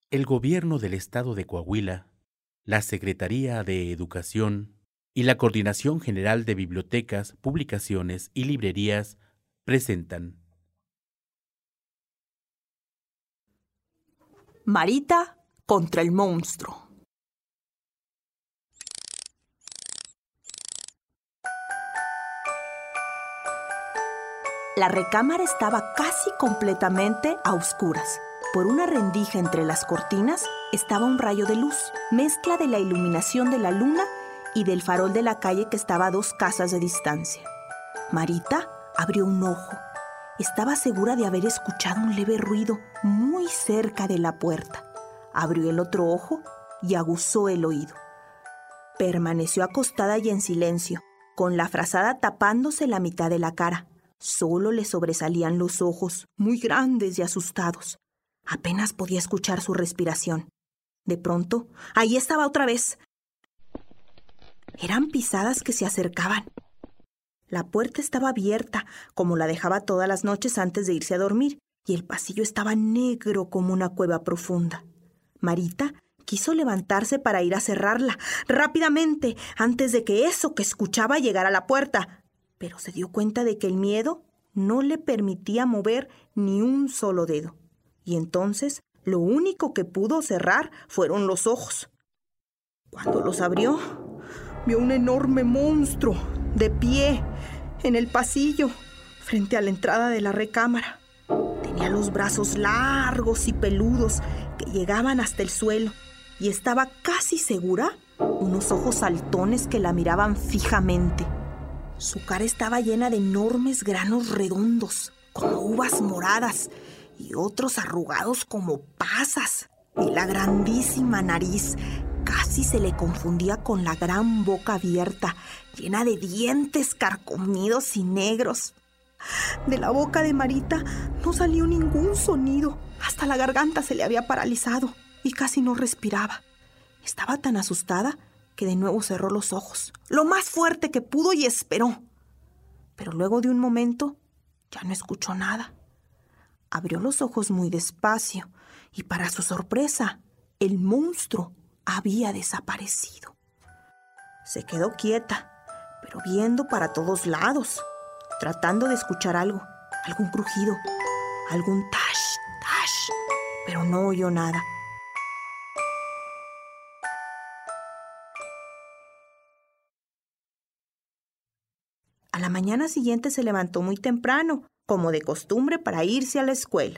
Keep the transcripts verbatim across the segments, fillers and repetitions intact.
El Gobierno del Estado de Coahuila, la Secretaría de Educación y la Coordinación General de Bibliotecas, Publicaciones y Librerías presentan Marita contra el monstruo. La recámara estaba casi completamente a oscuras. Por una rendija entre las cortinas estaba un rayo de luz, mezcla de la iluminación de la luna y del farol de la calle que estaba a dos casas de distancia. Marita abrió un ojo. Estaba segura de haber escuchado un leve ruido muy cerca de la puerta. Abrió el otro ojo y aguzó el oído. Permaneció acostada y en silencio, con la frazada tapándose la mitad de la cara. Solo le sobresalían los ojos, muy grandes y asustados. Apenas podía escuchar su respiración. De pronto, ahí estaba otra vez. Eran pisadas que se acercaban. La puerta estaba abierta, como la dejaba todas las noches antes de irse a dormir, y el pasillo estaba negro como una cueva profunda. Marita quiso levantarse para ir a cerrarla, rápidamente, antes de que eso que escuchaba llegara a la puerta. Pero se dio cuenta de que el miedo no le permitía mover ni un solo dedo. Y entonces lo único que pudo cerrar fueron los ojos. Cuando los abrió, vio un enorme monstruo de pie en el pasillo, frente a la entrada de la recámara. Tenía los brazos largos y peludos que llegaban hasta el suelo y estaba casi segura unos ojos saltones que la miraban fijamente. Su cara estaba llena de enormes granos redondos, como uvas moradas, y otros arrugados como pasas. Y la grandísima nariz casi se le confundía con la gran boca abierta, llena de dientes carcomidos y negros. De la boca de Marita no salió ningún sonido. Hasta la garganta se le había paralizado y casi no respiraba. Estaba tan asustada que de nuevo cerró los ojos, lo más fuerte que pudo, y esperó. Pero luego de un momento ya no escuchó nada. Abrió los ojos muy despacio y, para su sorpresa, el monstruo había desaparecido. Se quedó quieta, pero viendo para todos lados, tratando de escuchar algo, algún crujido, algún tash, tash, pero no oyó nada. A la mañana siguiente se levantó muy temprano, como de costumbre, para irse a la escuela.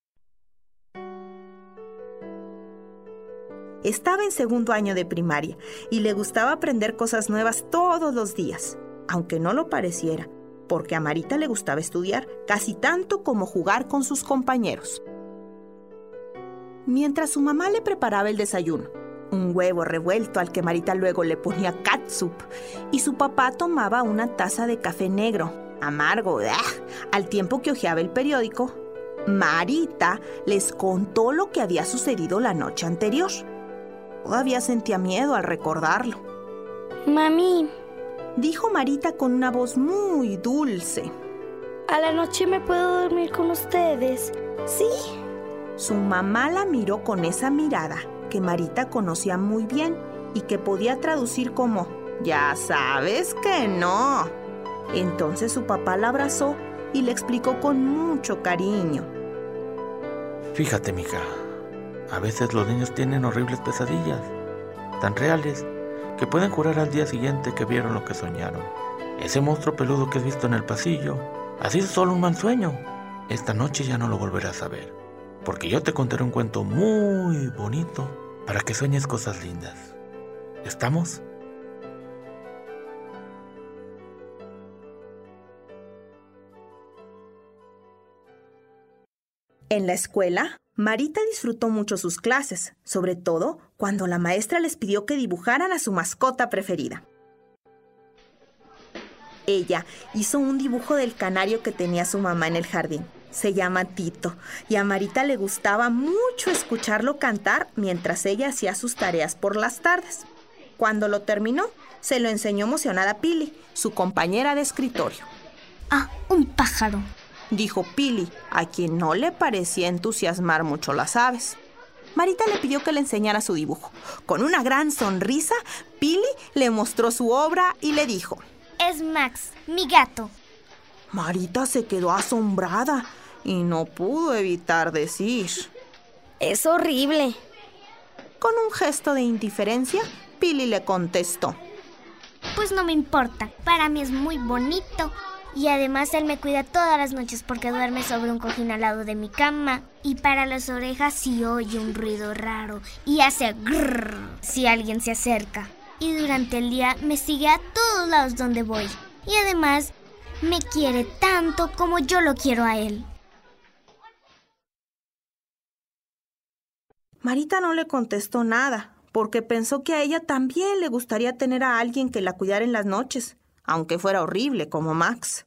Estaba en segundo año de primaria y le gustaba aprender cosas nuevas todos los días, aunque no lo pareciera, porque a Marita le gustaba estudiar casi tanto como jugar con sus compañeros. Mientras su mamá le preparaba el desayuno, un huevo revuelto al que Marita luego le ponía catsup, y su papá tomaba una taza de café negro, amargo, ¡ah!, al tiempo que hojeaba el periódico, Marita les contó lo que había sucedido la noche anterior. Todavía sentía miedo al recordarlo. Mami, dijo Marita con una voz muy dulce. ¿a la noche me puedo dormir con ustedes? ¿Sí? Su mamá la miró con esa mirada que Marita conocía muy bien y que podía traducir como «Ya sabes que no». Entonces su papá la abrazó y le explicó con mucho cariño. Fíjate, mija, a veces los niños tienen horribles pesadillas, tan reales que pueden jurar al día siguiente que vieron lo que soñaron. Ese monstruo peludo que has visto en el pasillo ha sido solo un mal sueño. Esta noche ya no lo volverás a ver, porque yo te contaré un cuento muy bonito para que sueñes cosas lindas. ¿Estamos? En la escuela, Marita disfrutó mucho sus clases, sobre todo cuando la maestra les pidió que dibujaran a su mascota preferida. Ella hizo un dibujo del canario que tenía su mamá en el jardín. Se llama Tito, y a Marita le gustaba mucho escucharlo cantar mientras ella hacía sus tareas por las tardes. Cuando lo terminó, se lo enseñó emocionada a Pili, su compañera de escritorio. Ah, un pájaro, dijo Pili, a quien no le parecía entusiasmar mucho las aves. Marita le pidió que le enseñara su dibujo. Con una gran sonrisa, Pili le mostró su obra y le dijo: Es Max, mi gato. Marita se quedó asombrada y no pudo evitar decir: Es horrible. Con un gesto de indiferencia, Pili le contestó: Pues no me importa, para mí es muy bonito. Y además él me cuida todas las noches porque duerme sobre un cojín al lado de mi cama. Y para las orejas si oye un ruido raro y hace grrr si alguien se acerca. Y durante el día me sigue a todos lados donde voy. Y además me quiere tanto como yo lo quiero a él. Marita no le contestó nada, porque pensó que a ella también le gustaría tener a alguien que la cuidara en las noches, aunque fuera horrible como Max.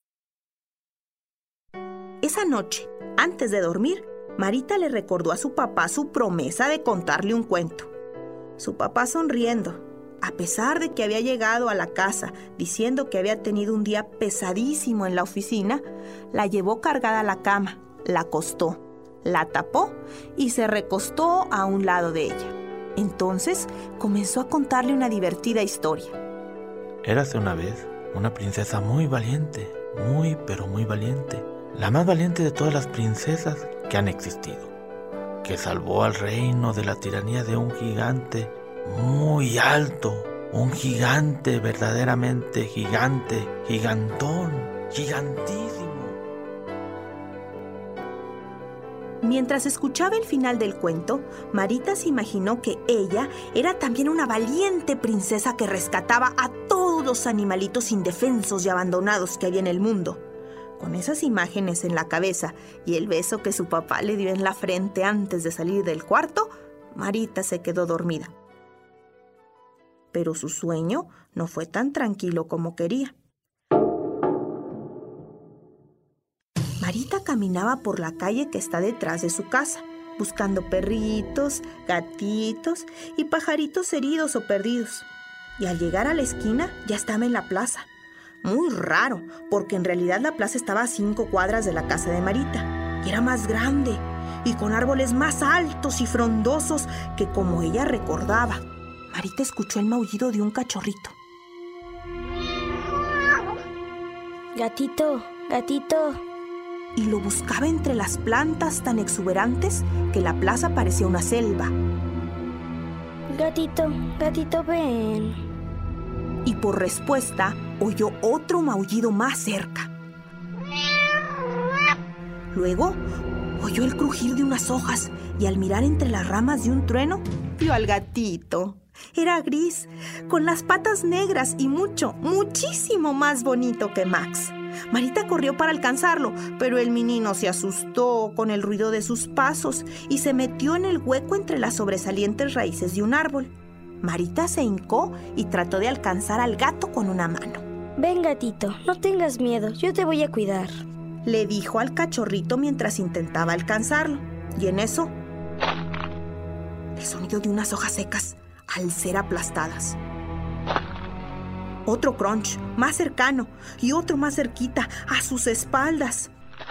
Esa noche, antes de dormir, Marita le recordó a su papá su promesa de contarle un cuento. Su papá, sonriendo, a pesar de que había llegado a la casa diciendo que había tenido un día pesadísimo en la oficina, la llevó cargada a la cama, la acostó, la tapó y se recostó a un lado de ella. Entonces comenzó a contarle una divertida historia. Érase una vez una princesa muy valiente, muy pero muy valiente, la más valiente de todas las princesas que han existido, que salvó al reino de la tiranía de un gigante muy alto, un gigante verdaderamente gigante, gigantón, gigantísimo. Mientras escuchaba el final del cuento, Marita se imaginó que ella era también una valiente princesa que rescataba a todos los animalitos indefensos y abandonados que había en el mundo. Con esas imágenes en la cabeza y el beso que su papá le dio en la frente antes de salir del cuarto, Marita se quedó dormida. Pero su sueño no fue tan tranquilo como quería. Marita caminaba por la calle que está detrás de su casa, buscando perritos, gatitos y pajaritos heridos o perdidos. Y al llegar a la esquina ya estaba en la plaza. Muy raro, porque en realidad la plaza estaba a cinco cuadras de la casa de Marita. Y era más grande y con árboles más altos y frondosos que como ella recordaba. Marita escuchó el maullido de un cachorrito. Gatito, gatito. Y lo buscaba entre las plantas tan exuberantes que la plaza parecía una selva. Gatito, gatito, ven. Y por respuesta oyó otro maullido más cerca. Luego oyó el crujir de unas hojas y al mirar entre las ramas de un trueno, vio al gatito. Era gris, con las patas negras y mucho, muchísimo más bonito que Max. Marita corrió para alcanzarlo, pero el menino se asustó con el ruido de sus pasos y se metió en el hueco entre las sobresalientes raíces de un árbol. Marita se hincó y trató de alcanzar al gato con una mano. Ven, gatito, no tengas miedo, yo te voy a cuidar, le dijo al cachorrito mientras intentaba alcanzarlo. Y en eso, el sonido de unas hojas secas al ser aplastadas. Otro crunch, más cercano, y otro más cerquita, a sus espaldas.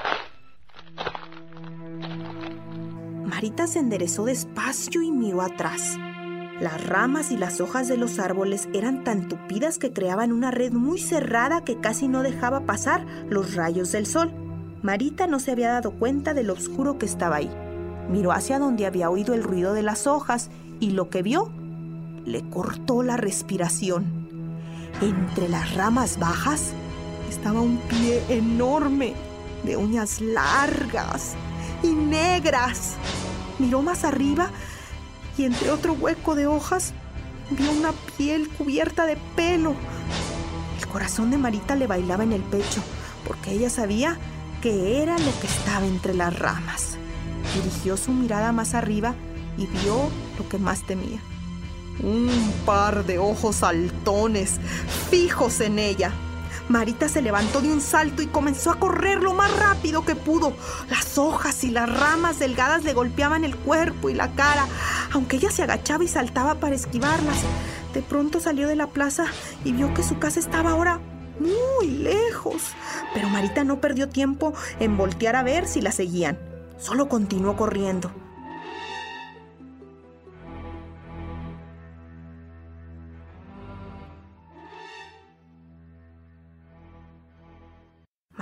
Marita se enderezó despacio y miró atrás. Las ramas y las hojas de los árboles eran tan tupidas que creaban una red muy cerrada que casi no dejaba pasar los rayos del sol. Marita no se había dado cuenta de lo oscuro que estaba ahí. Miró hacia donde había oído el ruido de las hojas y lo que vio le cortó la respiración. Entre las ramas bajas estaba un pie enorme, de uñas largas y negras. Miró más arriba y entre otro hueco de hojas vio una piel cubierta de pelo. El corazón de Marita le bailaba en el pecho, porque ella sabía que era lo que estaba entre las ramas. Dirigió su mirada más arriba y vio lo que más temía. Un par de ojos saltones, fijos en ella. Marita se levantó de un salto y comenzó a correr lo más rápido que pudo. Las hojas y las ramas delgadas le golpeaban el cuerpo y la cara, aunque ella se agachaba y saltaba para esquivarlas. De pronto salió de la plaza y vio que su casa estaba ahora muy lejos. Pero Marita no perdió tiempo en voltear a ver si la seguían. Solo continuó corriendo.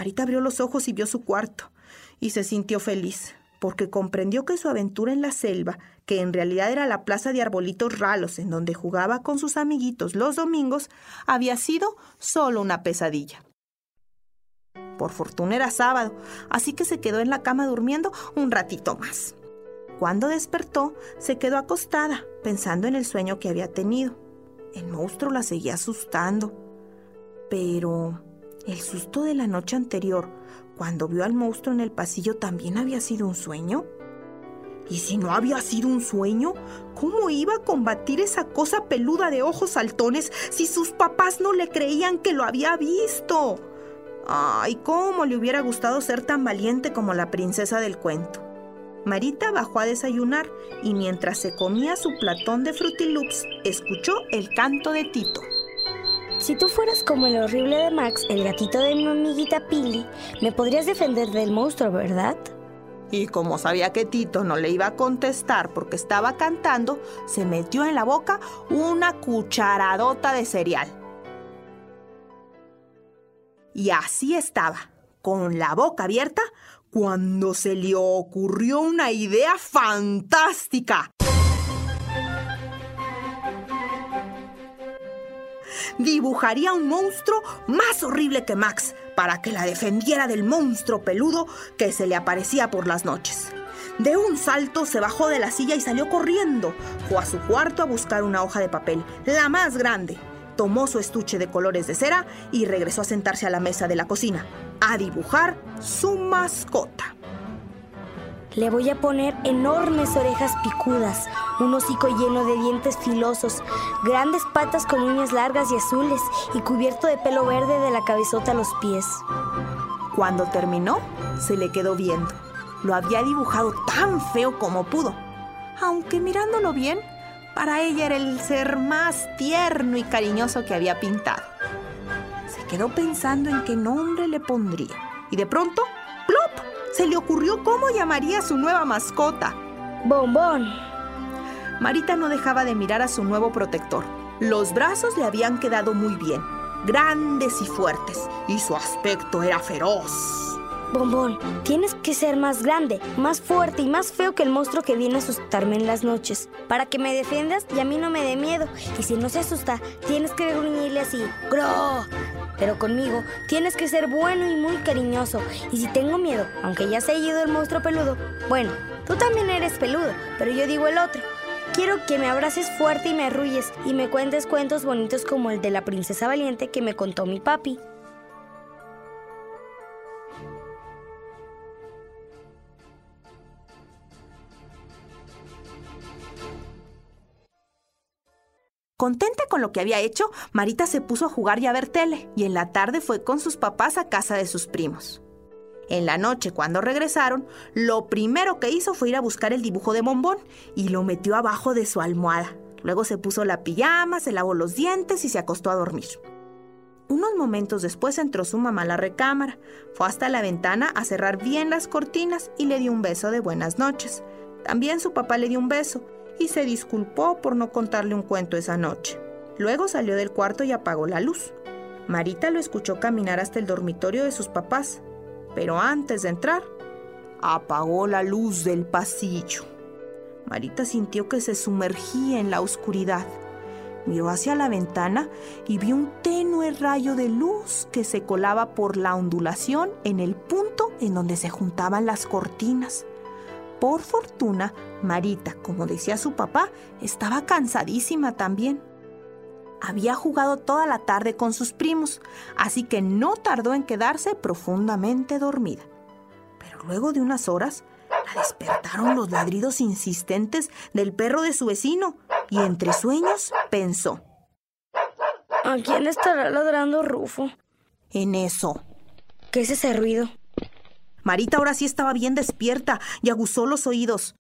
Marita abrió los ojos y vio su cuarto, y se sintió feliz, porque comprendió que su aventura en la selva, que en realidad era la plaza de arbolitos ralos en donde jugaba con sus amiguitos los domingos, había sido solo una pesadilla. Por fortuna era sábado, así que se quedó en la cama durmiendo un ratito más. Cuando despertó, se quedó acostada, pensando en el sueño que había tenido. El monstruo la seguía asustando, pero el susto de la noche anterior, cuando vio al monstruo en el pasillo, ¿también había sido un sueño? Y si no había sido un sueño, ¿cómo iba a combatir esa cosa peluda de ojos saltones si sus papás no le creían que lo había visto? Ay, cómo le hubiera gustado ser tan valiente como la princesa del cuento. Marita bajó a desayunar y mientras se comía su platón de Frutiloops, escuchó el canto de Tito. Si tú fueras como el horrible de Max, el gatito de mi amiguita Pili, me podrías defender del monstruo, ¿verdad? Y como sabía que Tito no le iba a contestar porque estaba cantando, se metió en la boca una cucharadota de cereal. Y así estaba, con la boca abierta, cuando se le ocurrió una idea fantástica. Dibujaría un monstruo más horrible que Max para que la defendiera del monstruo peludo que se le aparecía por las noches. De un salto se bajó de la silla y salió corriendo. Fue a su cuarto a buscar una hoja de papel, la más grande. Tomó su estuche de colores de cera y regresó a sentarse a la mesa de la cocina a dibujar su mascota. Le voy a poner enormes orejas picudas, un hocico lleno de dientes filosos, grandes patas con uñas largas y azules y cubierto de pelo verde de la cabezota a los pies. Cuando terminó, se le quedó viendo. Lo había dibujado tan feo como pudo, aunque mirándolo bien, para ella era el ser más tierno y cariñoso que había pintado. Se quedó pensando en qué nombre le pondría. Y de pronto, ¡plop!, se le ocurrió cómo llamaría a su nueva mascota. ¡Bombón! Marita no dejaba de mirar a su nuevo protector. Los brazos le habían quedado muy bien, grandes y fuertes, y su aspecto era feroz. Bombón, tienes que ser más grande, más fuerte y más feo que el monstruo que viene a asustarme en las noches, para que me defiendas y a mí no me dé miedo. Y si no se asusta, tienes que gruñirle así, ¡gro! Pero conmigo tienes que ser bueno y muy cariñoso. Y si tengo miedo, aunque ya se haya ido el monstruo peludo, bueno, tú también eres peludo, pero yo digo el otro. Quiero que me abraces fuerte y me arrulles y me cuentes cuentos bonitos como el de la princesa valiente que me contó mi papi. Contenta con lo que había hecho, Marita se puso a jugar y a ver tele, y en la tarde fue con sus papás a casa de sus primos. En la noche, cuando regresaron, lo primero que hizo fue ir a buscar el dibujo de Bombón y lo metió abajo de su almohada. Luego se puso la pijama, se lavó los dientes y se acostó a dormir. Unos momentos después entró su mamá a la recámara, fue hasta la ventana a cerrar bien las cortinas y le dio un beso de buenas noches. También su papá le dio un beso y se disculpó por no contarle un cuento esa noche. Luego salió del cuarto y apagó la luz. Marita lo escuchó caminar hasta el dormitorio de sus papás, pero antes de entrar, apagó la luz del pasillo. Marita sintió que se sumergía en la oscuridad. Miró hacia la ventana y vio un tenue rayo de luz que se colaba por la ondulación en el punto en donde se juntaban las cortinas. Por fortuna, Marita, como decía su papá, estaba cansadísima también. Había jugado toda la tarde con sus primos, así que no tardó en quedarse profundamente dormida. Pero luego de unas horas, la despertaron los ladridos insistentes del perro de su vecino, y entre sueños pensó: ¿A quién estará ladrando Rufo? En eso. ¿Qué es ese ruido? Marita ahora sí estaba bien despierta y aguzó los oídos.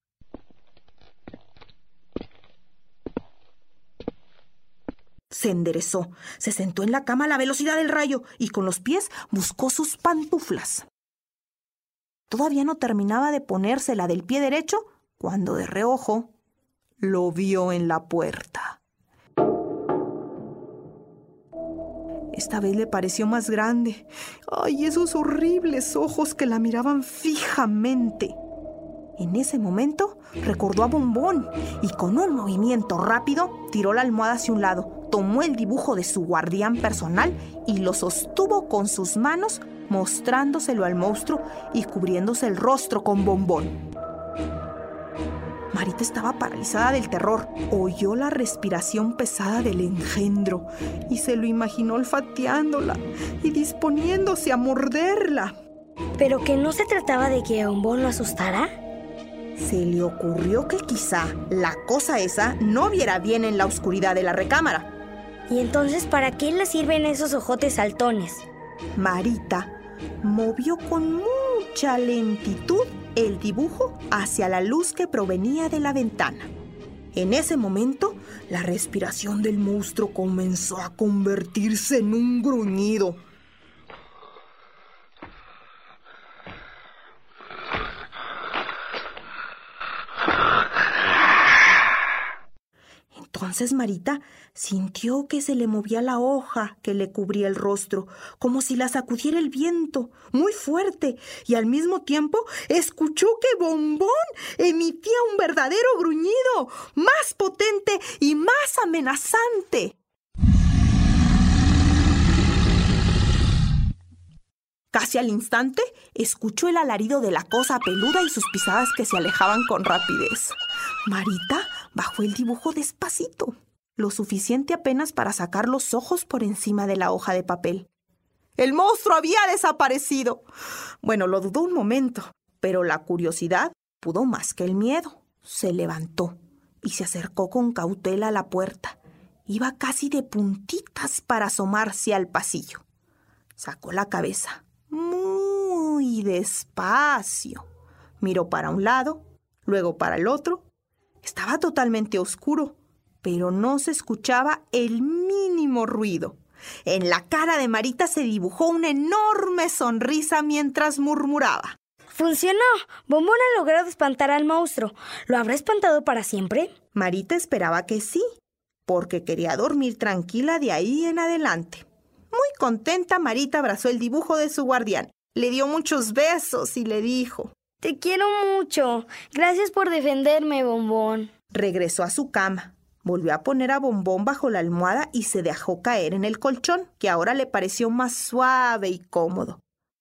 Se enderezó, se sentó en la cama a la velocidad del rayo y con los pies buscó sus pantuflas. Todavía no terminaba de ponérsela del pie derecho cuando de reojo lo vio en la puerta. Esta vez le pareció más grande. ¡Ay, esos horribles ojos que la miraban fijamente! En ese momento recordó a Bombón y con un movimiento rápido tiró la almohada hacia un lado, tomó el dibujo de su guardián personal y lo sostuvo con sus manos, mostrándoselo al monstruo y cubriéndose el rostro con Bombón. Marita estaba paralizada del terror. Oyó la respiración pesada del engendro y se lo imaginó olfateándola y disponiéndose a morderla. ¿Pero que no se trataba de que Bombón lo asustara? Se le ocurrió que quizá la cosa esa no viera bien en la oscuridad de la recámara. ¿Y entonces para qué le sirven esos ojotes saltones? Marita movió con mucha lentitud el dibujo hacia la luz que provenía de la ventana. En ese momento, la respiración del monstruo comenzó a convertirse en un gruñido. Entonces Marita sintió que se le movía la hoja que le cubría el rostro, como si la sacudiera el viento, muy fuerte, y al mismo tiempo escuchó que Bombón emitía un verdadero gruñido, más potente y más amenazante. Casi al instante, escuchó el alarido de la cosa peluda y sus pisadas que se alejaban con rapidez. Marita bajó el dibujo despacito, lo suficiente apenas para sacar los ojos por encima de la hoja de papel. ¡El monstruo había desaparecido! Bueno, lo dudó un momento, pero la curiosidad pudo más que el miedo. Se levantó y se acercó con cautela a la puerta. Iba casi de puntitas para asomarse al pasillo. Sacó la cabeza muy despacio. Miró para un lado, luego para el otro. Estaba totalmente oscuro, pero no se escuchaba el mínimo ruido. En la cara de Marita se dibujó una enorme sonrisa mientras murmuraba. ¡Funcionó! Bombón ha logrado espantar al monstruo. ¿Lo habrá espantado para siempre? Marita esperaba que sí, porque quería dormir tranquila de ahí en adelante. Muy contenta, Marita abrazó el dibujo de su guardián. Le dio muchos besos y le dijo: Te quiero mucho. Gracias por defenderme, Bombón. Regresó a su cama. Volvió a poner a Bombón bajo la almohada y se dejó caer en el colchón, que ahora le pareció más suave y cómodo.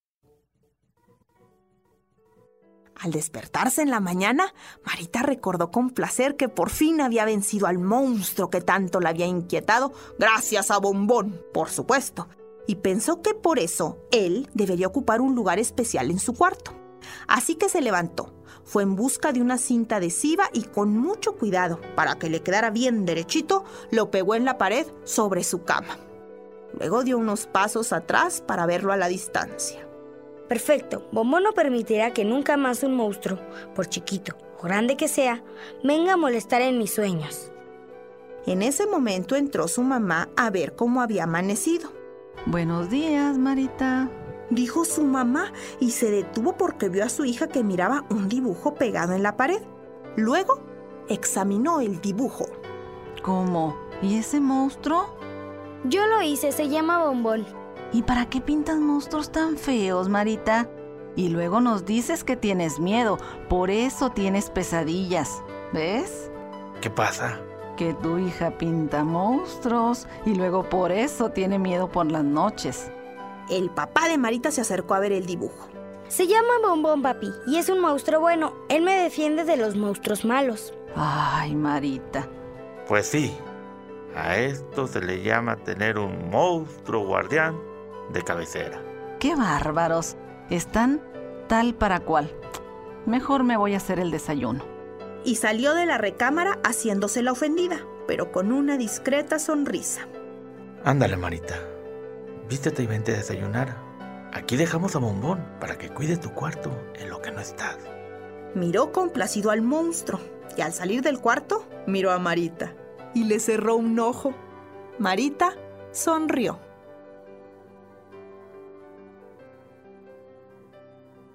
Al despertarse en la mañana, Marita recordó con placer que por fin había vencido al monstruo que tanto la había inquietado, gracias a Bombón, por supuesto, y pensó que por eso él debería ocupar un lugar especial en su cuarto. Así que se levantó, fue en busca de una cinta adhesiva y con mucho cuidado, para que le quedara bien derechito, lo pegó en la pared sobre su cama. Luego dio unos pasos atrás para verlo a la distancia. Perfecto. Bombón no permitirá que nunca más un monstruo, por chiquito o grande que sea, venga a molestar en mis sueños. En ese momento entró su mamá a ver cómo había amanecido. Buenos días, Marita, dijo su mamá y se detuvo porque vio a su hija que miraba un dibujo pegado en la pared. Luego examinó el dibujo. ¿Cómo? ¿Y ese monstruo? Yo lo hice, se llama Bombón. ¿Y para qué pintas monstruos tan feos, Marita? Y luego nos dices que tienes miedo, por eso tienes pesadillas, ¿ves? ¿Qué pasa? Que tu hija pinta monstruos y luego por eso tiene miedo por las noches. El papá de Marita se acercó a ver el dibujo. Se llama Bombón, papi, y es un monstruo bueno. Él me defiende de los monstruos malos. Ay, Marita. Pues sí, a esto se le llama tener un monstruo guardián de cabecera. ¡Qué bárbaros! Están tal para cual. Mejor me voy a hacer el desayuno. Y salió de la recámara haciéndose la ofendida, pero con una discreta sonrisa. Ándale, Marita. Vístete y vente a desayunar. Aquí dejamos a Bombón para que cuide tu cuarto en lo que no estás. Miró complacido al monstruo y al salir del cuarto miró a Marita y le cerró un ojo. Marita sonrió.